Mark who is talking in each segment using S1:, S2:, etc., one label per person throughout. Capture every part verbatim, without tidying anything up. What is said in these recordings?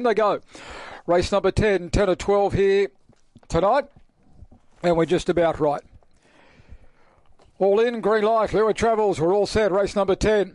S1: they go. Race number ten, ten or twelve here tonight. And we're just about right. All in, green light, Lua Travels. We're all set. Race number ten.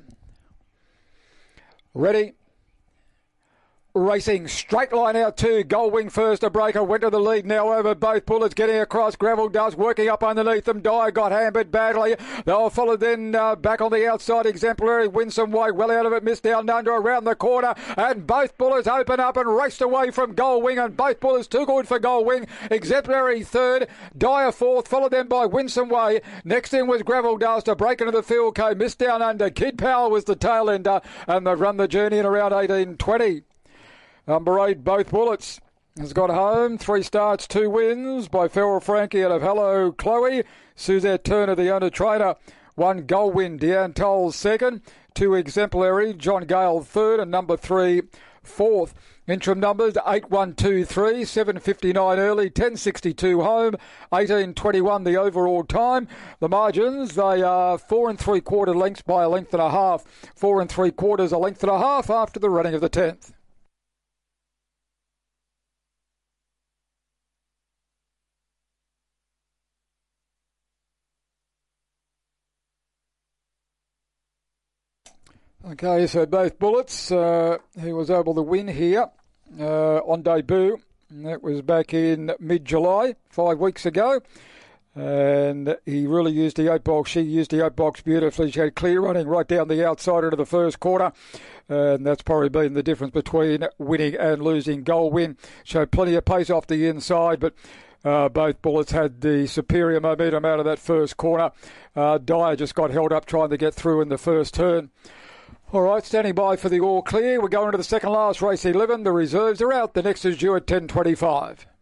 S1: Ready. Racing, straight line out two. Goldwing first, a breaker, went to the lead now over both bullets, getting across. Gravel does, working up underneath them. Dyer got hampered badly. They were followed then uh, back on the outside. Exemplary, Winsome Way, well out of it, missed down under around the corner. And both bullets open up and raced away from Goldwing. And both bullets too good for Goldwing. Exemplary third, Dyer fourth, followed then by Winsome Way. Next in was Gravel Dust, a break into the field came, missed down under. Kid Power was the tail ender, and they've run the journey in around eighteen twenty. Number eight, Both Bullets, has got home. Three starts, two wins by Feral Frankie out of Hello Chloe. Suzette Turner, the owner trainer. One Goldwing, Deanne Toll second. Two Exemplary, John Gale third. And number three, fourth. Interim numbers, eight one two three, seven fifty-nine early, ten sixty-two home, eighteen twenty-one the overall time. The margins, they are four and three quarter lengths by a length and a half. Four and three quarters, a length and a half after the running of the tenth. Okay, so Both Bullets, uh, he was able to win here uh, on debut. And that was back in mid-July, five weeks ago. And he really used the oat box. She used the oat box beautifully. She had clear running right down the outside into the first quarter. And that's probably been the difference between winning and losing. Goldwing showed plenty of pace off the inside, but Uh, Both Bullets had the superior momentum out of that first corner. Uh, Dyer just got held up trying to get through in the first turn. All right, standing by for the all clear. We're going to the second last race, eleven. The reserves are out. The next is due at ten twenty-five.